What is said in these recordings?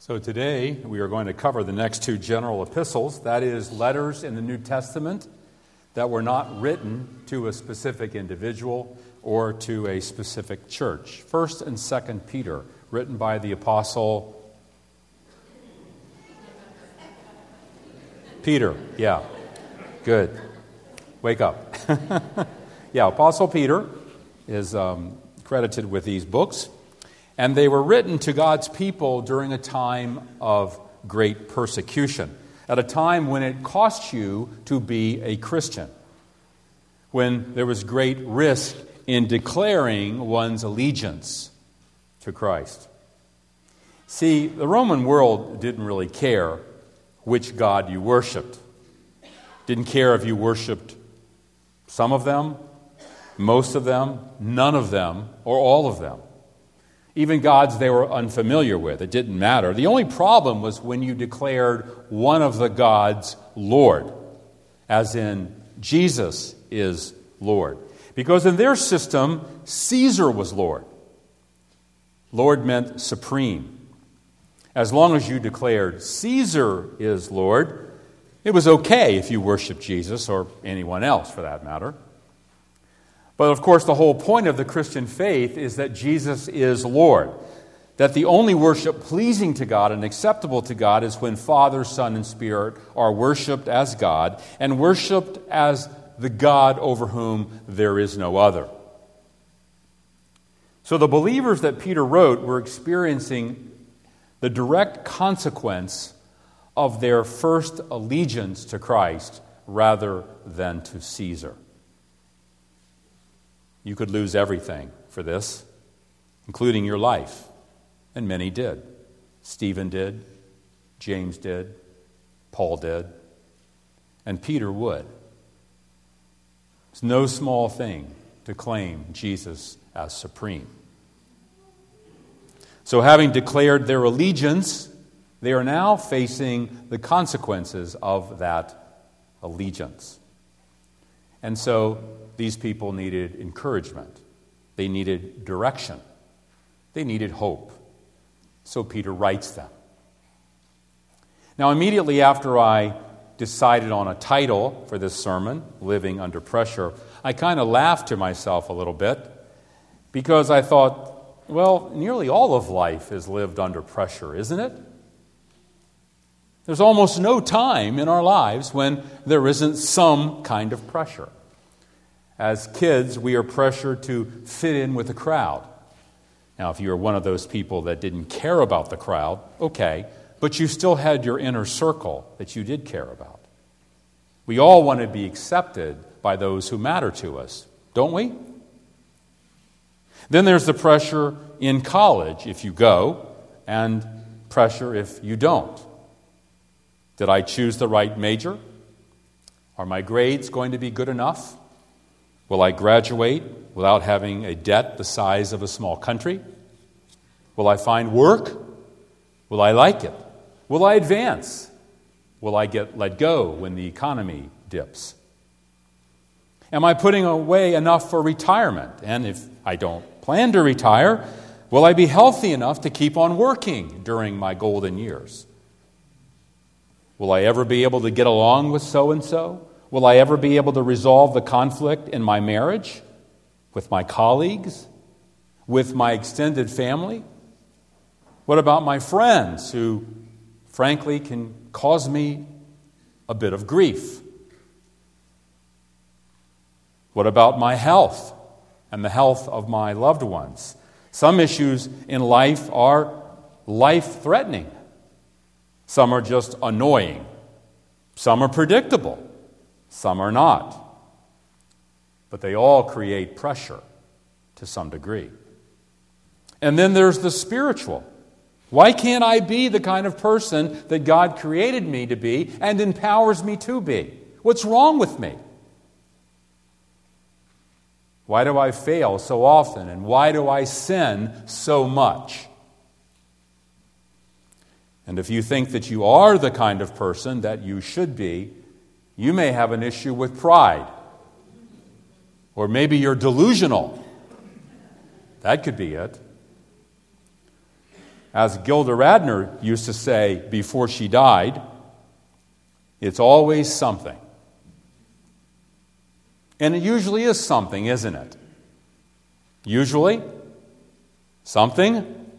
So today we are going to cover the next two general epistles, that is, letters in the New Testament that were not written to a specific individual or to a specific church. 1st and 2nd Peter, written by the Apostle Peter. Yeah, good. Wake up. Yeah, Apostle Peter is credited with these books. And they were written to God's people during a time of great persecution, at a time when it cost you to be a Christian, when there was great risk in declaring one's allegiance to Christ. See, the Roman world didn't really care which God you worshiped. Didn't care if you worshiped some of them, most of them, none of them, or all of them. Even gods they were unfamiliar with. It didn't matter. The only problem was when you declared one of the gods Lord, as in Jesus is Lord. Because in their system, Caesar was Lord. Lord meant supreme. As long as you declared Caesar is Lord, it was okay if you worshiped Jesus or anyone else for that matter. But of course, the whole point of the Christian faith is that Jesus is Lord. That the only worship pleasing to God and acceptable to God is when Father, Son, and Spirit are worshiped as God and worshiped as the God over whom there is no other. So the believers that Peter wrote were experiencing the direct consequence of their first allegiance to Christ rather than to Caesar. You could lose everything for this, including your life. And many did. Stephen did. James did. Paul did. And Peter would. It's no small thing to claim Jesus as supreme. So having declared their allegiance, they are now facing the consequences of that allegiance. And so these people needed encouragement. They needed direction. They needed hope. So Peter writes them. Now, immediately after I decided on a title for this sermon, Living Under Pressure, I kind of laughed to myself a little bit because I thought, well, nearly all of life is lived under pressure, isn't it? There's almost no time in our lives when there isn't some kind of pressure. As kids, we are pressured to fit in with the crowd. Now, if you're one of those people that didn't care about the crowd, okay, but you still had your inner circle that you did care about. We all want to be accepted by those who matter to us, don't we? Then there's the pressure in college if you go, and pressure if you don't. Did I choose the right major? Are my grades going to be good enough? Will I graduate without having a debt the size of a small country? Will I find work? Will I like it? Will I advance? Will I get let go when the economy dips? Am I putting away enough for retirement? And if I don't plan to retire, will I be healthy enough to keep on working during my golden years? Will I ever be able to get along with so-and-so? Will I ever be able to resolve the conflict in my marriage, with my colleagues, with my extended family? What about my friends who, frankly, can cause me a bit of grief? What about my health and the health of my loved ones? Some issues in life are life-threatening. Some are just annoying. Some are predictable. Some are not. But they all create pressure to some degree. And then there's the spiritual. Why can't I be the kind of person that God created me to be and empowers me to be? What's wrong with me? Why do I fail so often? And why do I sin so much? And if you think that you are the kind of person that you should be, you may have an issue with pride. Or maybe you're delusional. That could be it. As Gilda Radner used to say before she died, it's always something. And it usually is something, isn't it? Usually, something.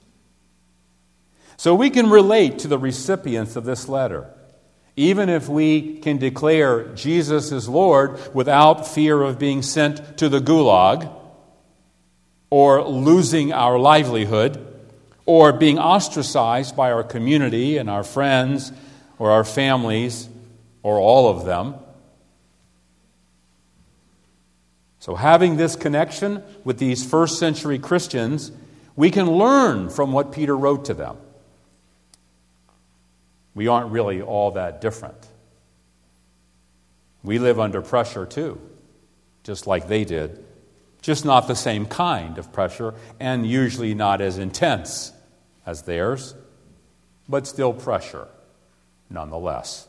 So we can relate to the recipients of this letter, even if we can declare Jesus is Lord without fear of being sent to the gulag, or losing our livelihood, or being ostracized by our community and our friends, or our families, or all of them. So having this connection with these first century Christians, we can learn from what Peter wrote to them. We aren't really all that different. We live under pressure too, just like they did. Just not the same kind of pressure, and usually not as intense as theirs, but still pressure nonetheless.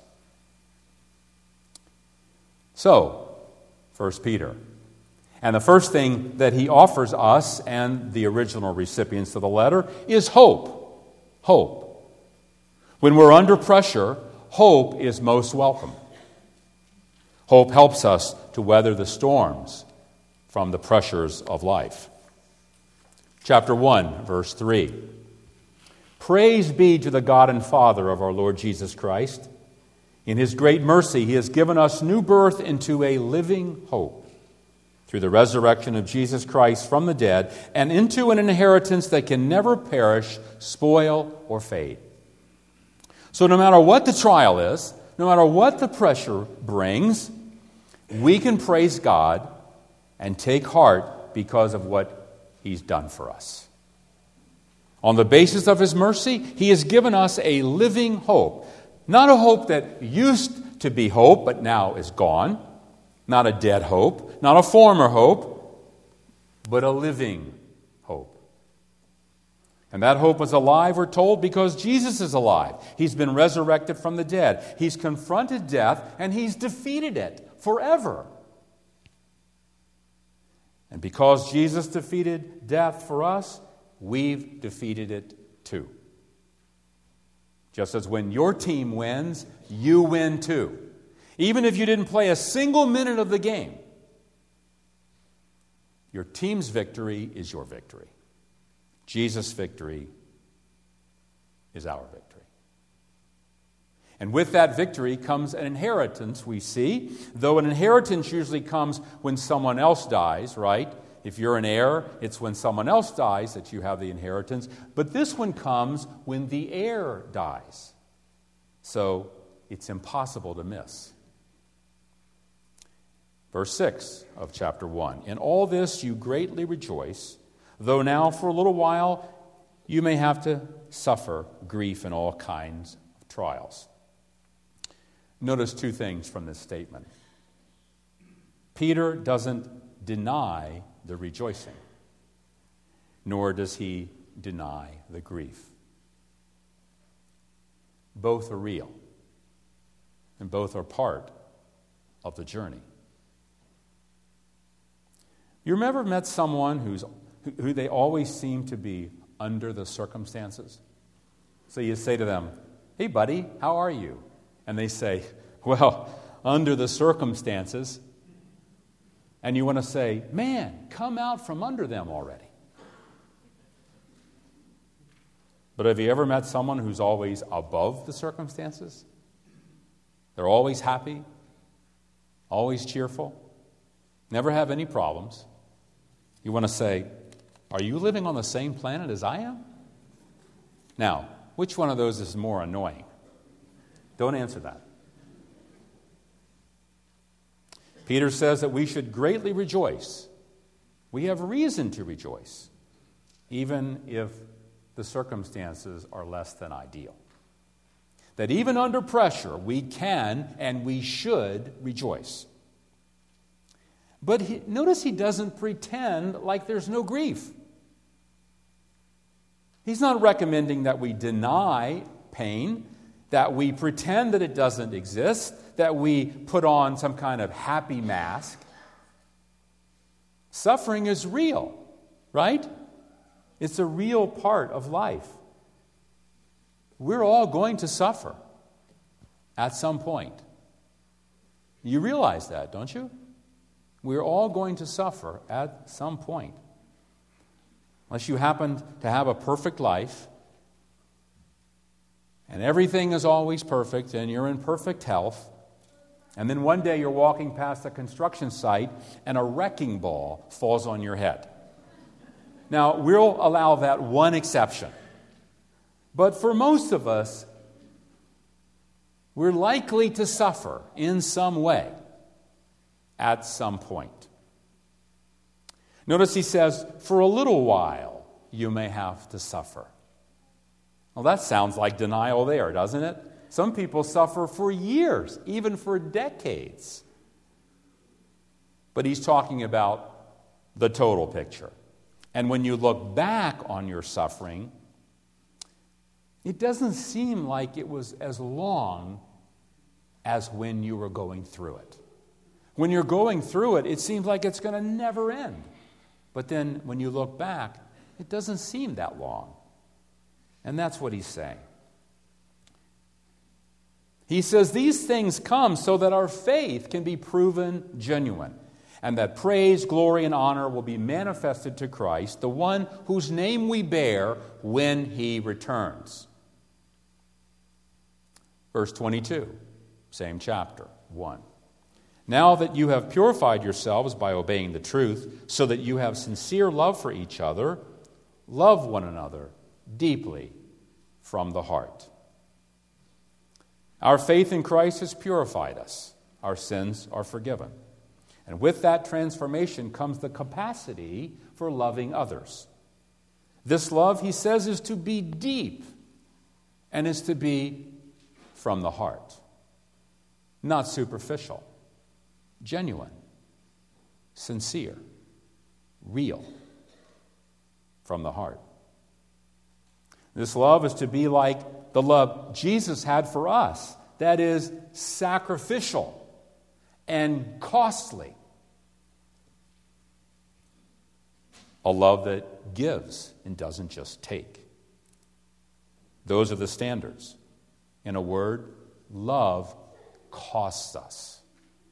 So, 1 Peter. And the first thing that he offers us and the original recipients of the letter is hope. Hope. When we're under pressure, hope is most welcome. Hope helps us to weather the storms from the pressures of life. Chapter 1, verse 3. Praise be to the God and Father of our Lord Jesus Christ. In His great mercy, He has given us new birth into a living hope through the resurrection of Jesus Christ from the dead, and into an inheritance that can never perish, spoil, or fade. So no matter what the trial is, no matter what the pressure brings, we can praise God and take heart because of what He's done for us. On the basis of His mercy, He has given us a living hope. Not a hope that used to be hope, but now is gone. Not a dead hope, not a former hope, but a living hope. And that hope is alive, we're told, because Jesus is alive. He's been resurrected from the dead. He's confronted death, and He's defeated it forever. And because Jesus defeated death for us, we've defeated it too. Just as when your team wins, you win too. Even if you didn't play a single minute of the game, your team's victory is your victory. Jesus' victory is our victory. And with that victory comes an inheritance, we see. Though an inheritance usually comes when someone else dies, right? If you're an heir, it's when someone else dies that you have the inheritance. But this one comes when the heir dies. So it's impossible to miss. Verse 6 of chapter 1. In all this you greatly rejoice, though now for a little while you may have to suffer grief in all kinds of trials. Notice two things from this statement. Peter doesn't deny the rejoicing, nor does he deny the grief. Both are real, and both are part of the journey. You ever met someone who they always seem to be under the circumstances? So you say to them, "Hey buddy, how are you?" And they say, "Well, under the circumstances." And you want to say, "Man, come out from under them already." But have you ever met someone who's always above the circumstances? They're always happy, always cheerful, never have any problems. You want to say, "Are you living on the same planet as I am?" Now, which one of those is more annoying? Don't answer that. Peter says that we should greatly rejoice. We have reason to rejoice, even if the circumstances are less than ideal. That even under pressure, we can and we should rejoice. But notice he doesn't pretend like there's no grief. He's not recommending that we deny pain, that we pretend that it doesn't exist, that we put on some kind of happy mask. Suffering is real, right? It's a real part of life. we're all going to suffer at some point. You realize that, don't you? We're all going to suffer at some point. Unless you happen to have a perfect life, and everything is always perfect, and you're in perfect health, and then one day you're walking past a construction site, and a wrecking ball falls on your head. Now, we'll allow that one exception. But for most of us, we're likely to suffer in some way at some point. Notice he says, for a little while you may have to suffer. Well, that sounds like denial there, doesn't it? Some people suffer for years, even for decades. But he's talking about the total picture. And when you look back on your suffering, it doesn't seem like it was as long as when you were going through it. When you're going through it, it seems like it's going to never end. But then when you look back, it doesn't seem that long. And that's what he's saying. He says these things come so that our faith can be proven genuine, and that praise, glory, and honor will be manifested to Christ, the one whose name we bear when he returns. Verse 22, same chapter, 1. Now that you have purified yourselves by obeying the truth, so that you have sincere love for each other, love one another deeply from the heart. Our faith in Christ has purified us. Our sins are forgiven. And with that transformation comes the capacity for loving others. This love, he says, is to be deep and is to be from the heart. Not superficial. Genuine. Sincere. Real. From the heart. This love is to be like the love Jesus had for us. That is sacrificial and costly. A love that gives and doesn't just take. Those are the standards. In a word, love costs us.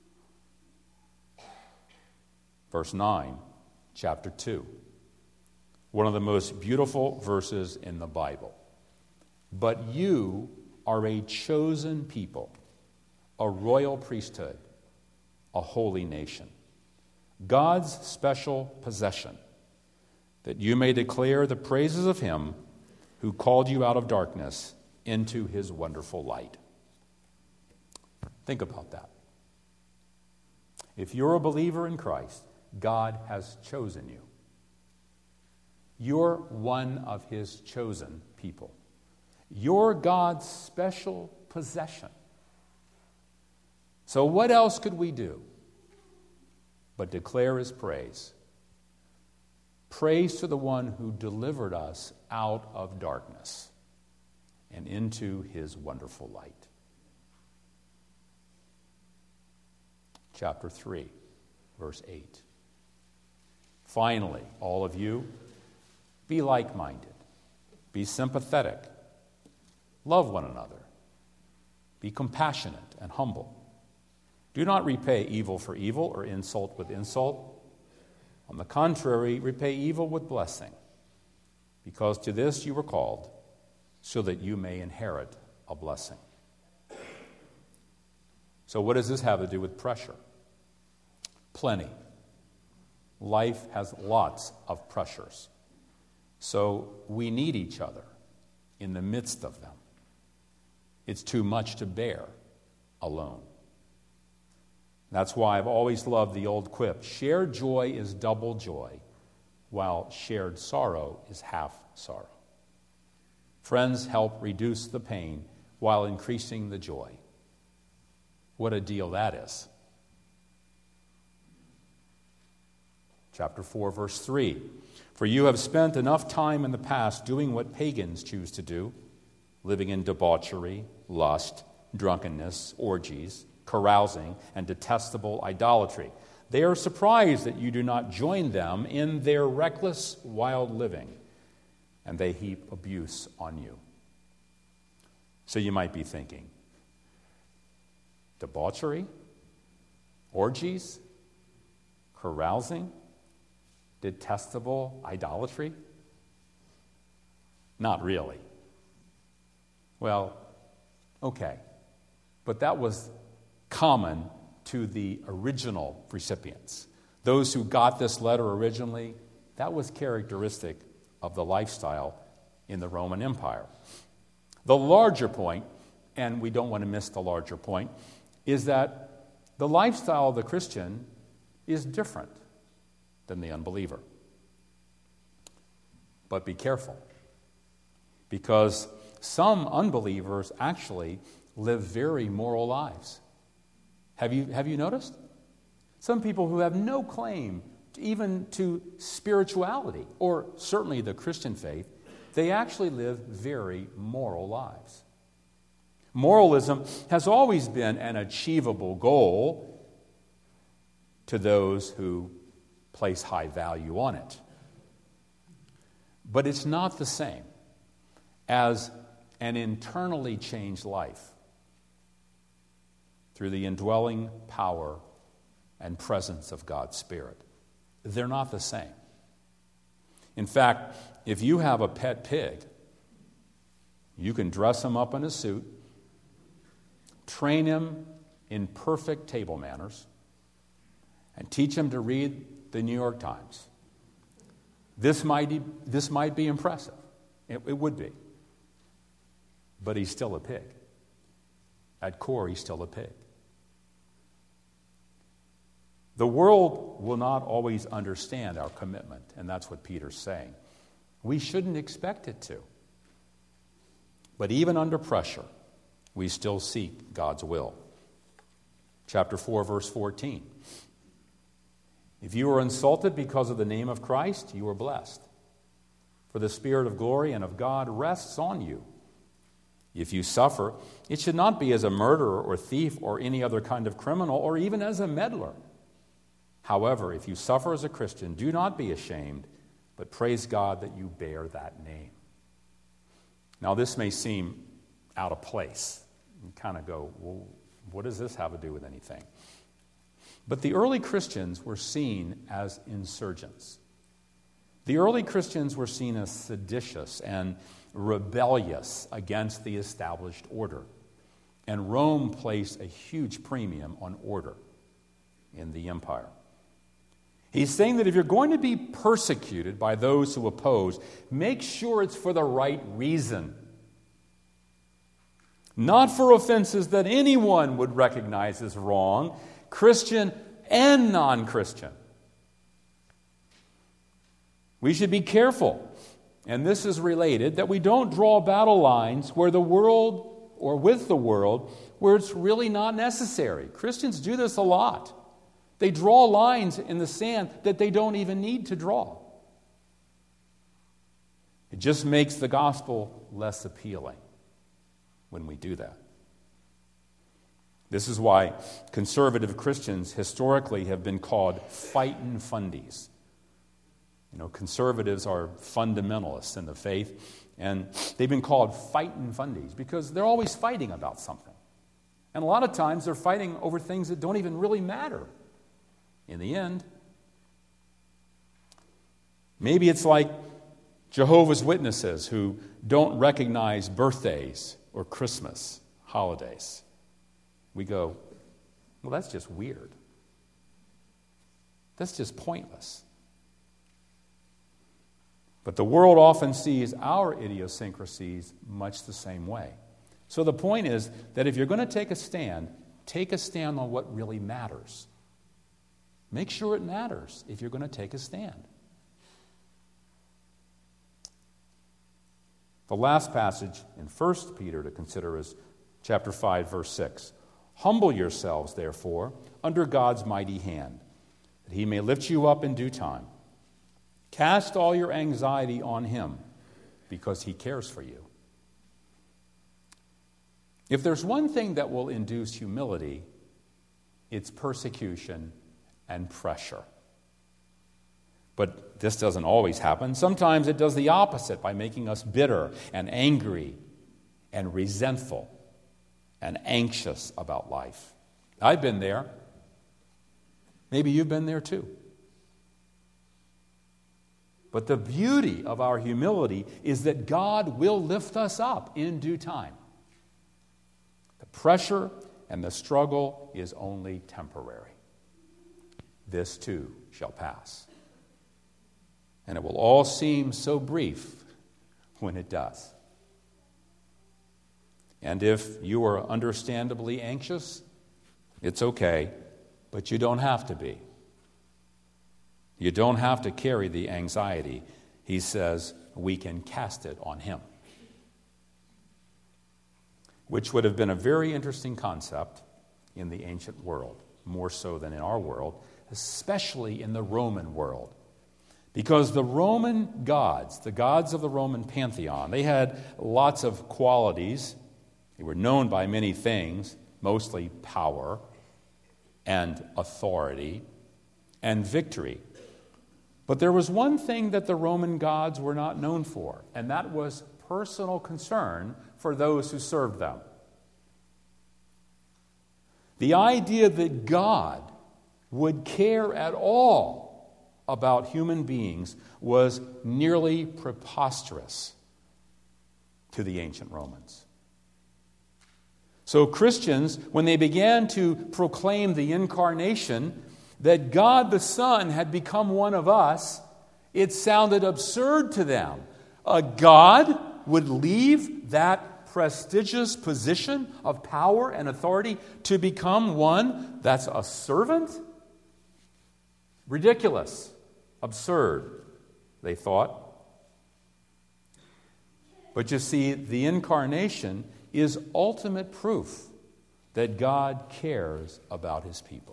Verse 9, chapter 2. One of the most beautiful verses in the Bible. But you are a chosen people, a royal priesthood, a holy nation, God's special possession, that you may declare the praises of him who called you out of darkness into his wonderful light. Think about that. If you're a believer in Christ, God has chosen you. You're one of his chosen people. You're God's special possession. So what else could we do but declare his praise? Praise to the one who delivered us out of darkness and into his wonderful light. Chapter 3, verse 8. Finally, all of you, be like-minded, be sympathetic, love one another, be compassionate and humble. Do not repay evil for evil or insult with insult. On the contrary, repay evil with blessing, because to this you were called, so that you may inherit a blessing. So what does this have to do with pressure? Plenty. Life has lots of pressures. So we need each other in the midst of them. It's too much to bear alone. That's why I've always loved the old quip, shared joy is double joy, while shared sorrow is half sorrow. Friends help reduce the pain while increasing the joy. What a deal that is. Chapter 4, verse 3. For you have spent enough time in the past doing what pagans choose to do, living in debauchery, lust, drunkenness, orgies, carousing, and detestable idolatry. They are surprised that you do not join them in their reckless, wild living, and they heap abuse on you. So you might be thinking, debauchery, orgies, carousing, detestable idolatry? Not really. Well, okay. But that was common to the original recipients. Those who got this letter originally, that was characteristic of the lifestyle in the Roman Empire. The larger point, and we don't want to miss the larger point, is that the lifestyle of the Christian is different than the unbeliever. But be careful, because some unbelievers actually live very moral lives. Have you noticed? Some people who have no claim even to spirituality, or certainly the Christian faith, they actually live very moral lives. Moralism has always been an achievable goal to those who place high value on it. But it's not the same as an internally changed life through the indwelling power and presence of God's Spirit. They're not the same. In fact, if you have a pet pig, you can dress him up in a suit, train him in perfect table manners, and teach him to read the New York Times. This might be impressive. It would be. But he's still a pig. At core, he's still a pig. The world will not always understand our commitment, and that's what Peter's saying. We shouldn't expect it to. But even under pressure, we still seek God's will. Chapter 4, verse 14. If you are insulted because of the name of Christ, you are blessed. For the Spirit of glory and of God rests on you. If you suffer, it should not be as a murderer or thief or any other kind of criminal or even as a meddler. However, if you suffer as a Christian, do not be ashamed, but praise God that you bear that name. Now, this may seem out of place. You kind of go, well, what does this have to do with anything? But the early Christians were seen as insurgents. The early Christians were seen as seditious and rebellious against the established order. And Rome placed a huge premium on order in the empire. He's saying that if you're going to be persecuted by those who oppose, make sure it's for the right reason. Not for offenses that anyone would recognize as wrong, Christian and non-Christian. We should be careful, and this is related, that we don't draw battle lines where the world, or with the world, where it's really not necessary. Christians do this a lot. They draw lines in the sand that they don't even need to draw. It just makes the gospel less appealing when we do that. This is why conservative Christians historically have been called fightin' fundies. You know, conservatives are fundamentalists in the faith, and they've been called fightin' fundies because they're always fighting about something. And a lot of times they're fighting over things that don't even really matter in the end. Maybe it's like Jehovah's Witnesses who don't recognize birthdays or Christmas holidays. We go, well, that's just weird. That's just pointless. But the world often sees our idiosyncrasies much the same way. So the point is that if you're going to take a stand on what really matters. Make sure it matters if you're going to take a stand. The last passage in 1 Peter to consider is chapter 5, verse 6. Humble yourselves, therefore, under God's mighty hand, that he may lift you up in due time. Cast all your anxiety on him, because he cares for you. If there's one thing that will induce humility, it's persecution and pressure. But this doesn't always happen. Sometimes it does the opposite by making us bitter and angry and resentful and anxious about life. I've been there. Maybe you've been there too. But the beauty of our humility is that God will lift us up in due time. The pressure and the struggle is only temporary. This too shall pass. And it will all seem so brief when it does. And if you are understandably anxious, it's okay, but you don't have to be. You don't have to carry the anxiety. He says we can cast it on him. Which would have been a very interesting concept in the ancient world, more so than in our world, especially in the Roman world. Because the Roman gods, the gods of the Roman pantheon, they had lots of qualities. They were known by many things, mostly power and authority and victory. But there was one thing that the Roman gods were not known for, and that was personal concern for those who served them. The idea that God would care at all about human beings was nearly preposterous to the ancient Romans. So Christians, when they began to proclaim the incarnation, that God the Son had become one of us, it sounded absurd to them. A God would leave that prestigious position of power and authority to become one that's a servant? Ridiculous. Absurd, they thought. But you see, the incarnation is ultimate proof that God cares about his people.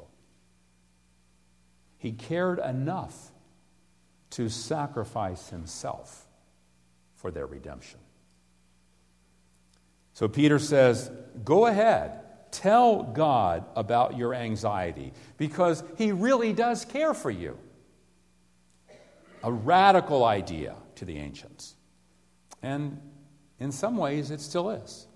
He cared enough to sacrifice himself for their redemption. So Peter says, go ahead, tell God about your anxiety, because he really does care for you. A radical idea to the ancients. And in some ways, it still is.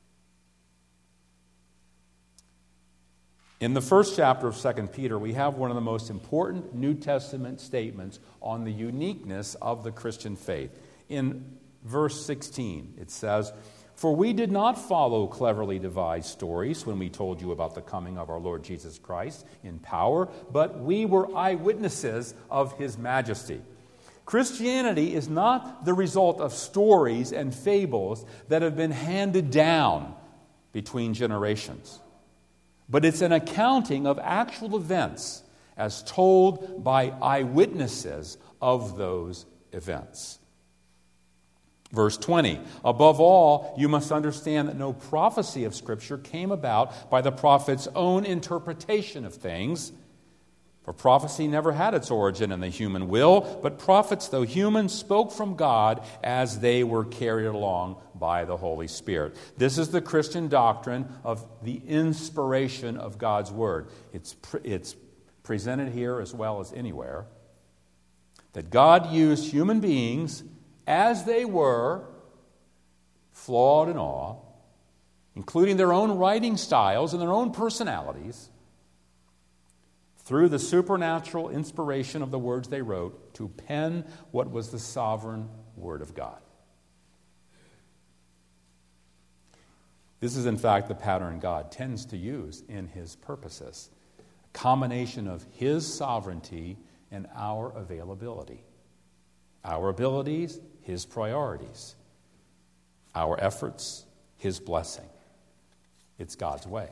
In the first chapter of 2 Peter, we have one of the most important New Testament statements on the uniqueness of the Christian faith. In verse 16, it says, "For we did not follow cleverly devised stories when we told you about the coming of our Lord Jesus Christ in power, but we were eyewitnesses of his majesty." Christianity is not the result of stories and fables that have been handed down between generations, but it's an accounting of actual events as told by eyewitnesses of those events. Verse 20, "Above all, you must understand that no prophecy of Scripture came about by the prophet's own interpretation of things. For prophecy never had its origin in the human will, but prophets, though human, spoke from God as they were carried along by the Holy Spirit." This is the Christian doctrine of the inspiration of God's Word. It's presented here as well as anywhere. That God used human beings as they were, flawed and all, including their own writing styles and their own personalities, through the supernatural inspiration of the words they wrote, to pen what was the sovereign Word of God. This is, in fact, the pattern God tends to use in his purposes. A combination of his sovereignty and our availability. Our abilities, his priorities. Our efforts, his blessing. It's God's way.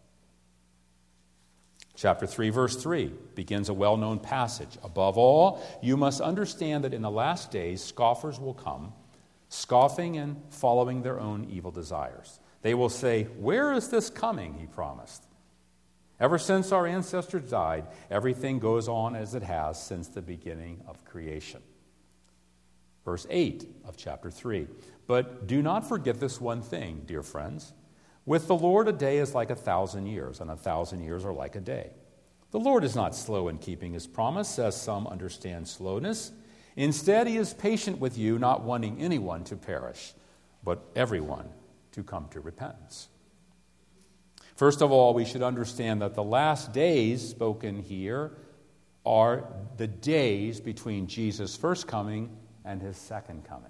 Chapter 3, verse 3 begins a well-known passage. "Above all, you must understand that in the last days scoffers will come, scoffing and following their own evil desires. They will say, 'Where is this coming?' he promised. Ever since our ancestors died, everything goes on as it has since the beginning of creation." Verse 8 of chapter 3. "But do not forget this one thing, dear friends. With the Lord, a day is like 1,000 years, and 1,000 years are like a day. The Lord is not slow in keeping his promise, as some understand slowness. Instead, he is patient with you, not wanting anyone to perish, but everyone to come to repentance. First of all, we should understand that the last days spoken here are the days between Jesus' first coming and his second coming.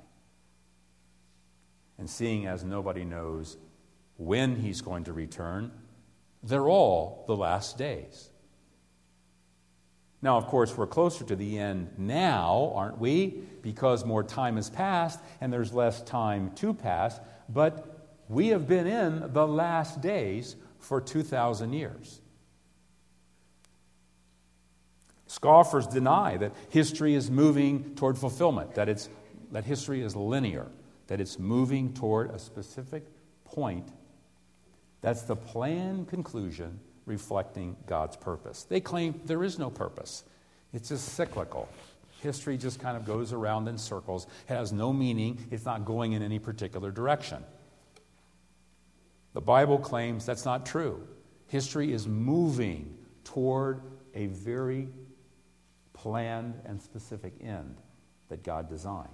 And seeing as nobody knows when he's going to return, they're all the last days. Now, of course, we're closer to the end now, aren't we? Because more time has passed and there's less time to pass. But we have been in the last days for 2,000 years. Scoffers deny that history is moving toward fulfillment, that history is linear, that it's moving toward a specific point. That's the planned conclusion reflecting God's purpose. They claim there is no purpose. It's just cyclical. History just kind of goes around in circles. It has no meaning. It's not going in any particular direction. The Bible claims that's not true. History is moving toward a very planned and specific end that God designed.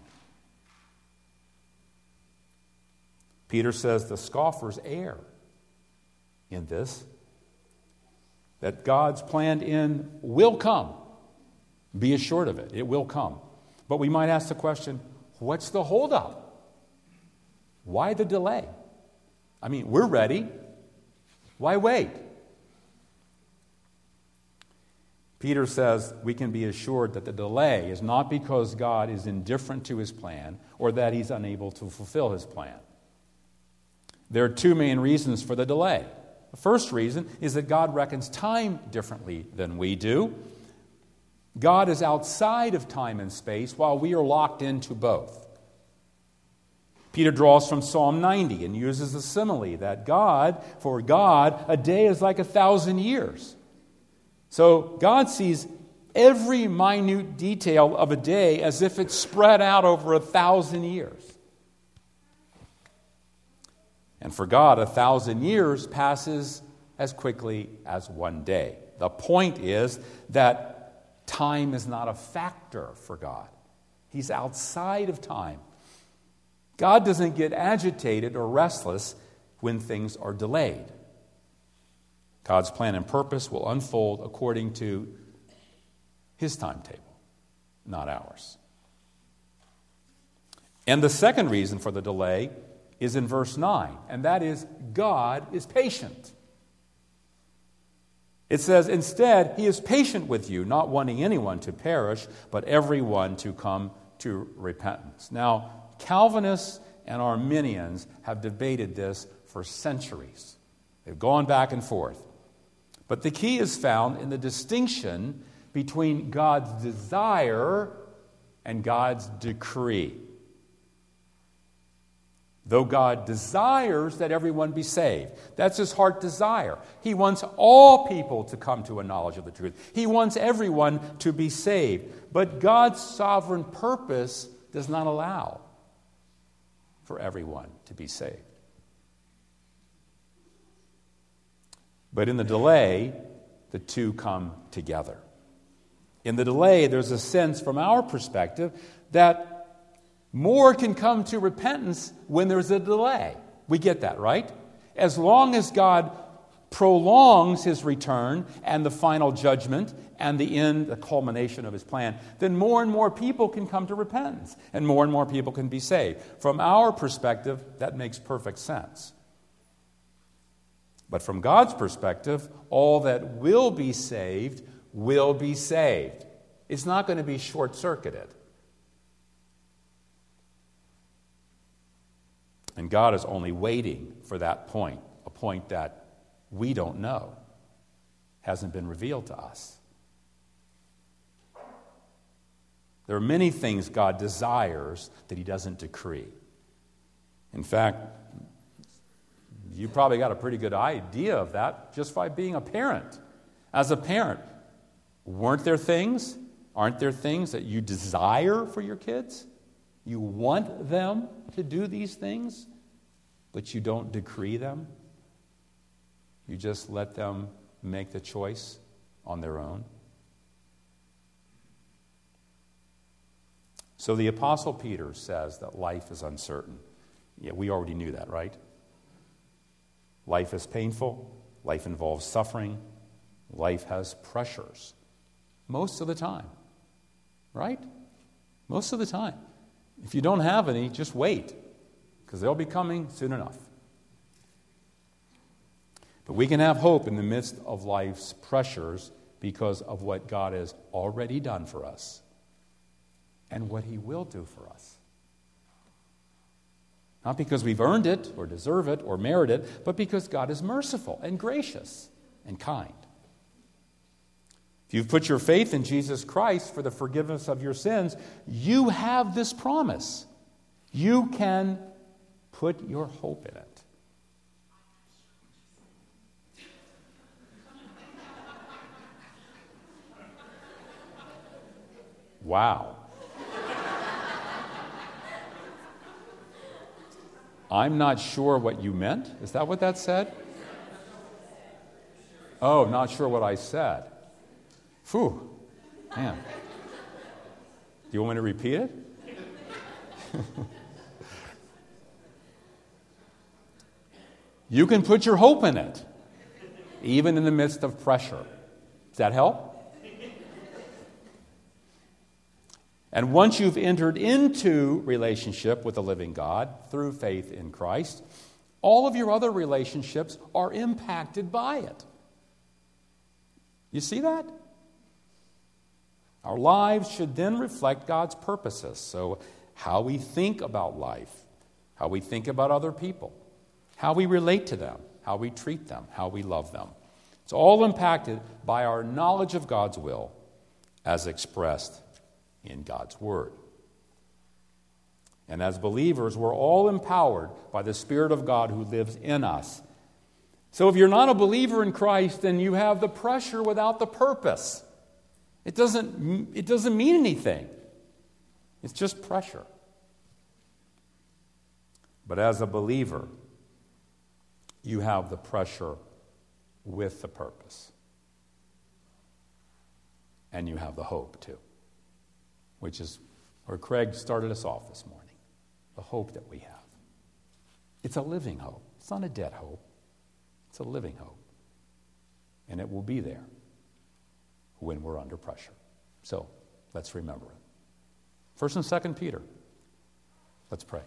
Peter says the scoffers err in this, that God's planned end will come. Be assured of it. It will come. But we might ask the question, what's the holdup? Why the delay? I mean, we're ready. Why wait? Peter says we can be assured that the delay is not because God is indifferent to his plan or that he's unable to fulfill his plan. There are two main reasons for the delay. The first reason is that God reckons time differently than we do. God is outside of time and space while we are locked into both. Peter draws from Psalm 90 and uses the simile that for God, a day is like 1,000 years. So God sees every minute detail of a day as if it's spread out over 1,000 years. And for God, 1,000 years passes as quickly as one day. The point is that time is not a factor for God. He's outside of time. God doesn't get agitated or restless when things are delayed. God's plan and purpose will unfold according to his timetable, not ours. And the second reason for the delay is in verse 9, and that is God is patient. It says, instead, he is patient with you, not wanting anyone to perish, but everyone to come to repentance. Now, Calvinists and Arminians have debated this for centuries. They've gone back and forth. But the key is found in the distinction between God's desire and God's decree. Though God desires that everyone be saved, that's his heart desire. He wants all people to come to a knowledge of the truth. He wants everyone to be saved. But God's sovereign purpose does not allow for everyone to be saved. But in the delay, the two come together. In the delay, there's a sense from our perspective that more can come to repentance when there's a delay. We get that, right? As long as God prolongs his return and the final judgment and the end, the culmination of his plan, then more and more people can come to repentance and more people can be saved. From our perspective, that makes perfect sense. But from God's perspective, all that will be saved will be saved. It's not going to be short-circuited. And God is only waiting for that point, a point that we don't know, hasn't been revealed to us. There are many things God desires that he doesn't decree. In fact, you probably got a pretty good idea of that just by being a parent. As a parent, aren't there things that you desire for your kids? You want them to do these things, but you don't decree them. You just let them make the choice on their own. So the Apostle Peter says that life is uncertain. Yeah, we already knew that, right? Life is painful. Life involves suffering. Life has pressures. Most of the time. Right? Most of the time. If you don't have any, just wait, because they'll be coming soon enough. But we can have hope in the midst of life's pressures because of what God has already done for us and what He will do for us. Not because we've earned it or deserve it or merit it, but because God is merciful and gracious and kind. If you've put your faith in Jesus Christ for the forgiveness of your sins, you have this promise. You can put your hope in it. Wow. I'm not sure what you meant. Is that what that said? Oh, not sure what I said. Phew. Man. Do you want me to repeat it? You can put your hope in it, even in the midst of pressure. Does that help? And once you've entered into relationship with the living God through faith in Christ, all of your other relationships are impacted by it. You see that? Our lives should then reflect God's purposes. So how we think about life, how we think about other people, how we relate to them, how we treat them, how we love them. It's all impacted by our knowledge of God's will as expressed in God's Word. And as believers, we're all empowered by the Spirit of God who lives in us. So if you're not a believer in Christ, then you have the pressure without the purpose. It doesn't mean anything. It's just pressure. But as a believer, you have the pressure with the purpose. And you have the hope too, which is where Craig started us off this morning. The hope that we have. It's a living hope. It's not a dead hope. It's a living hope. And it will be there when we're under pressure. So, let's remember it. 1 and 2 Peter. Let's pray.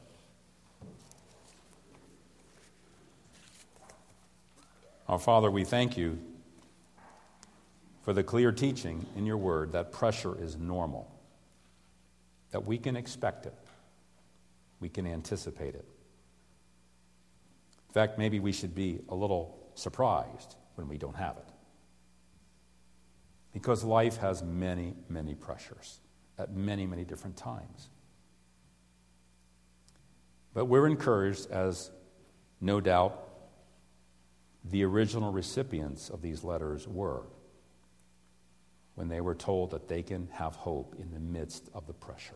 Our Father, we thank you for the clear teaching in your word that pressure is normal, that we can expect it, we can anticipate it. In fact, maybe we should be a little surprised when we don't have it. Because life has many, many pressures at many, many different times. But we're encouraged, as no doubt the original recipients of these letters were, when they were told that they can have hope in the midst of the pressure.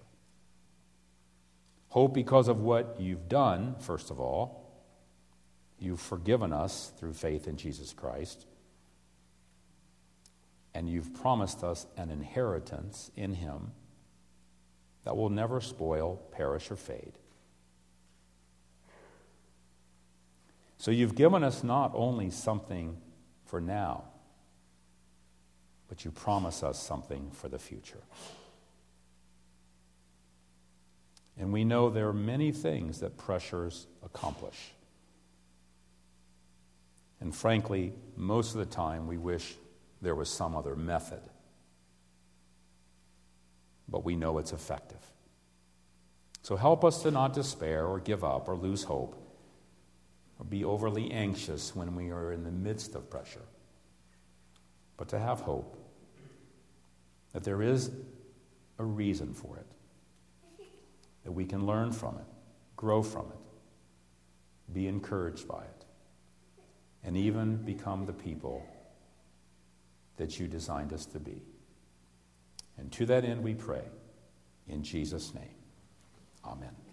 Hope because of what you've done, first of all. You've forgiven us through faith in Jesus Christ. And you've promised us an inheritance in Him that will never spoil, perish, or fade. So you've given us not only something for now, but you promise us something for the future. And we know there are many things that pressures accomplish. And frankly, most of the time we wish there was some other method. But we know it's effective. So help us to not despair or give up or lose hope or be overly anxious when we are in the midst of pressure, but to have hope that there is a reason for it, that we can learn from it, grow from it, be encouraged by it, and even become the people that you designed us to be. And to that end we pray, in Jesus' name. Amen.